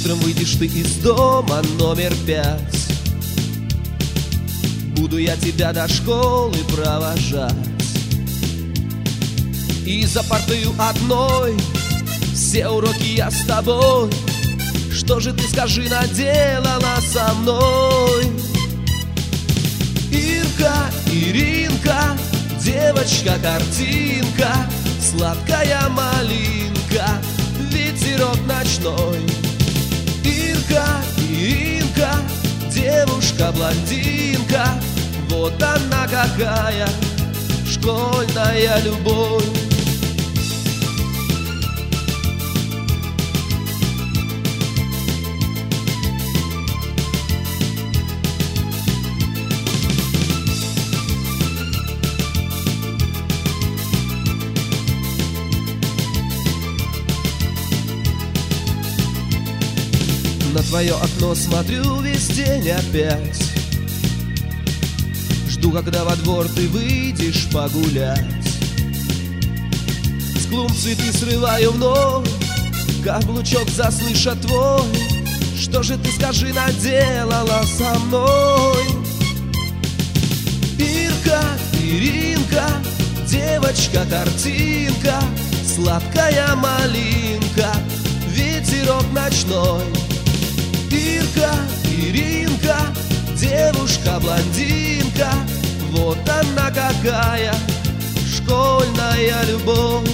Утром выйдешь ты из дома номер 5. Буду я тебя до школы провожать. И за партою одной все уроки я с тобой. Что же ты, скажи, наделала со мной? Ирка, Иринка, девочка-картинка, сладкая малинка, ветерок ночной. Ирка, Иринка, девушка-блондинка, вот она какая школьная любовь. На твое окно смотрю весь день опять. Жду, когда во двор ты выйдешь погулять. С клумб цветы срываю вновь, каблучок заслыша твой. Что же ты, скажи, наделала со мной? Ирка, Иринка, девочка-картинка, сладкая малинка, ветерок ночной. Ирка, Иринка, девушка-блондинка, вот она какая школьная любовь.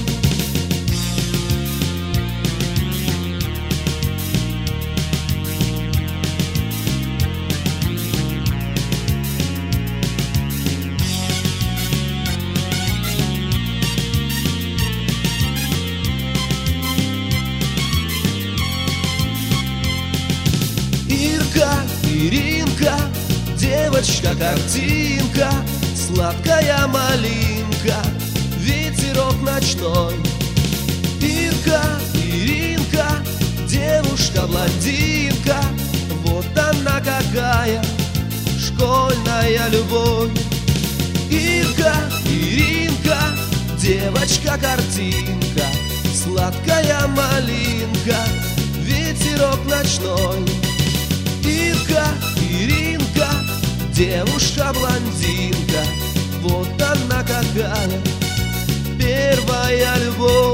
Ирка, Иринка, девочка-картинка, сладкая малинка, ветерок ночной. Ирка, Иринка, девушка-блондинка, вот она какая школьная любовь. Ирка, Иринка, девочка-картинка, сладкая малинка, ветерок ночной. Ирка, Иринка, девушка-блондинка, вот она какая первая любовь.